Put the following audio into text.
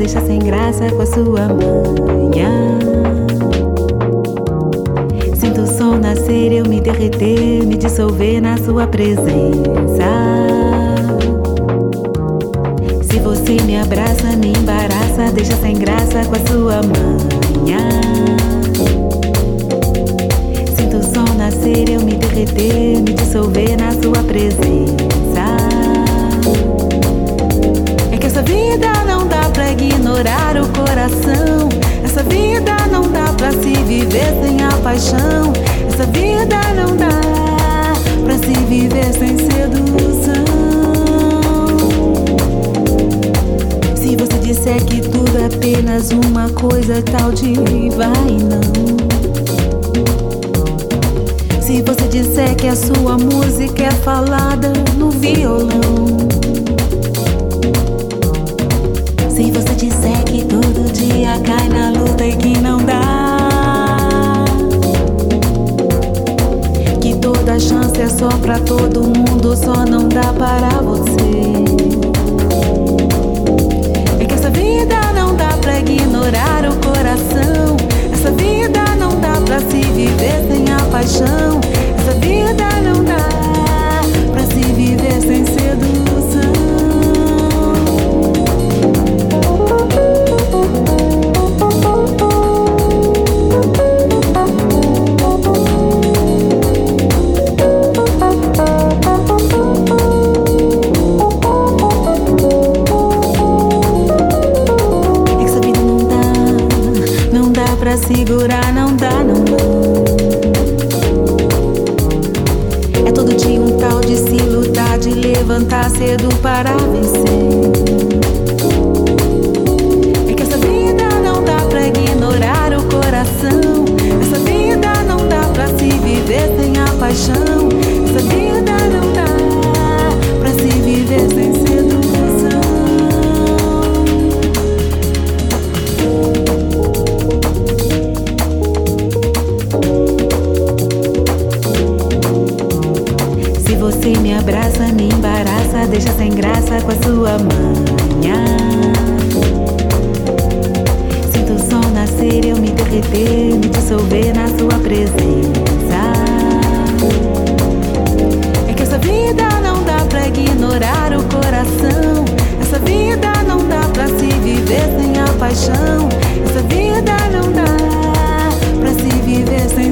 deixa sem graça com a sua manhã. Sinto o sol nascer, eu me derreter, me dissolver na sua presença. Se você me abraça, me embaraça, deixa sem graça com a sua manhã. Sinto o sol nascer, eu me derreter, me dissolver na sua presença. É que essa vida não dá pra ignorar o coração. Essa vida não dá pra se viver sem a paixão. Essa vida não dá pra se viver sem sedução. Se você disser que tudo é apenas uma coisa tal de vai não. Se você disser que a sua música é falada no violão. Se você disser que todo dia cai na luta e que não dá, que toda chance é só pra todo mundo, só não dá para você. É que essa vida não dá pra ignorar o coração. Essa vida não dá pra se viver sem a paixão. Essa vida não dá pra se viver sem sedução. Essa vida não dá pra segurar, não dá, não dá. É todo dia um tal de se lutar, de levantar cedo para vencer. É que essa vida não dá pra ignorar o coração. Essa vida não dá pra se viver sem a paixão. Essa vida não dá pra se viver sem sedução. Se você me abraça, me embaraça, deixa sem graça com a sua manhã. Sinto o sol nascer, eu me derreter, me dissolver na sua presença. É que essa vida não dá pra ignorar o coração. Essa vida não dá pra se viver sem a paixão. Essa vida não dá pra se viver sem